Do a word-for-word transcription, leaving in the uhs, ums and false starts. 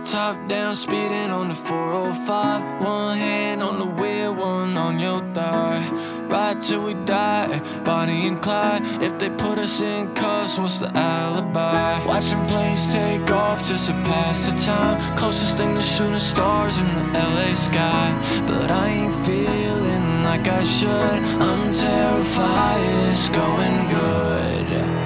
Top down, speeding on the four oh five. One hand on the wheel, one on your thigh. Ride till we die, Bonnie and Clyde. If they put us in cuffs, what's the alibi? Watching planes take off just to pass the time. Closest thing to shooting stars in the L A sky. But I ain't feeling like I should. I'm terrified it's going good.